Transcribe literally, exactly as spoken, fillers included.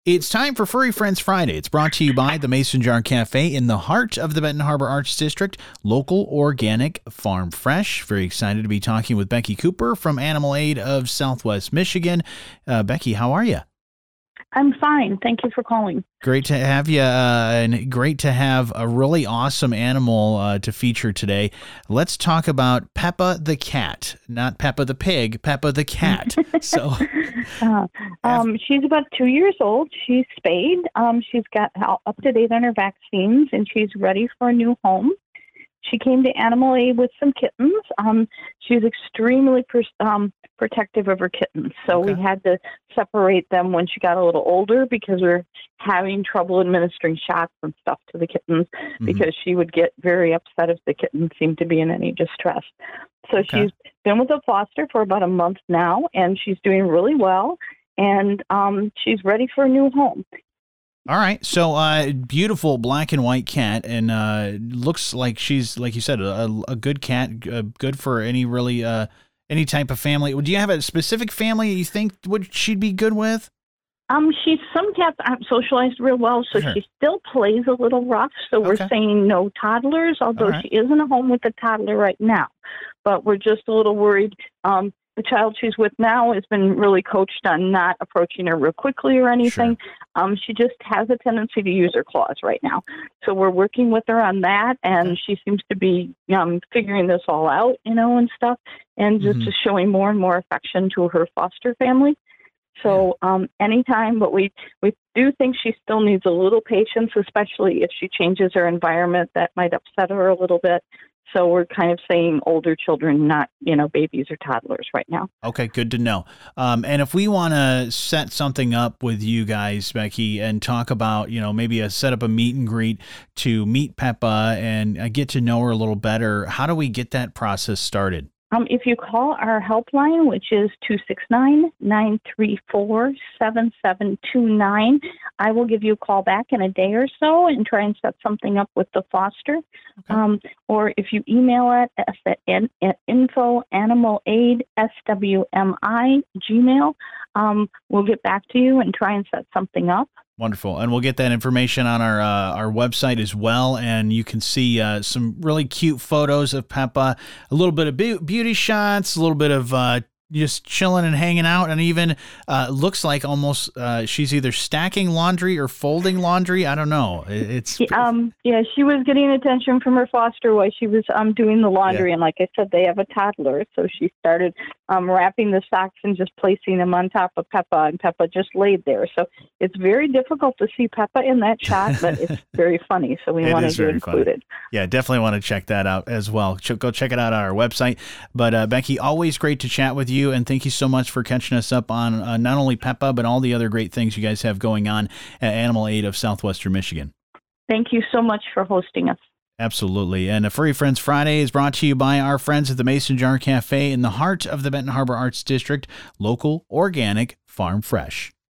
It's time for Furry Friends Friday. It's brought to you by the Mason Jar Cafe in the heart of the Benton Harbor Arts District. Local, organic, farm fresh. Very excited to be talking with Becky Cooper from Animal Aid of Southwest Michigan. Uh, Becky, how are you? I'm fine. Thank you for calling. Great to have you, uh, and great to have a really awesome animal uh, to feature today. Let's talk about Peppa the cat, not Peppa the pig, Peppa the cat. So, uh, um, she's about two years old. She's spayed. Um, she's got up to date on her vaccines, and she's ready for a new home. She came to Animal Aid with some kittens. Um, she was extremely per- um, protective of her kittens, so okay. we had to separate them when she got a little older because we were having trouble administering shots and stuff to the kittens mm-hmm. because she would get very upset if the kittens seemed to be in any distress. So okay. she's been with a foster for about a month now, and she's doing really well, and um, she's ready for a new home. All right. So, uh, beautiful black and white cat, and uh, looks like she's, like you said, a, a good cat, uh, good for any really, uh, any type of family. Do you have a specific family you think would she'd be good with? Um, she's some cats aren't socialized real well, so sure. she still plays a little rough. So we're okay. saying no toddlers, although right. she is in a home with a toddler right now. But we're just a little worried. Um, the child she's with now has been really coached on not approaching her real quickly or anything. Sure. Um, she just has a tendency to use her claws right now. So we're working with her on that, and she seems to be um, figuring this all out, you know, and stuff, and just, mm-hmm. just showing more and more affection to her foster family. So um, anytime, but we, we do think she still needs a little patience, especially if she changes her environment. That might upset her a little bit. So we're kind of saying older children, not, you know, babies or toddlers right now. Okay, good to know. Um, and if we want to set something up with you guys, Becky, and talk about, you know, maybe a set up a meet and greet to meet Peppa and uh, get to know her a little better, how do we get that process started? Um, if you call our helpline, which is two six nine, nine three four, seven seven two nine, I will give you a call back in a day or so and try and set something up with the foster. Okay. Um, or if you email it at, at, at info animal aid S W M I Gmail, um, we'll get back to you and try and set something up. Wonderful. And we'll get that information on our uh, our website as well. And you can see uh, some really cute photos of Peppa, a little bit of be- beauty shots, a little bit of uh, just chilling and hanging out. And even uh, looks like almost uh, she's either stacking laundry or folding laundry. I don't know. It's um yeah, she was getting attention from her foster while she was um doing the laundry. Yeah. And like I said, they have a toddler. So she started um, wrapping the socks and just placing them on top of Peppa, and Peppa just laid there. So it's very difficult to see Peppa in that shot, but it's very funny. So we wanted to include it. Yeah, definitely want to check that out as well. Go check it out on our website. But uh, Becky, always great to chat with you. And thank you so much for catching us up on uh, not only Peppa, but all the other great things you guys have going on at Animal Aid of Southwestern Michigan. Thank you so much for hosting us. Absolutely. And a Furry Friends Friday is brought to you by our friends at the Mason Jar Cafe in the heart of the Benton Harbor Arts District. Local, organic, farm fresh.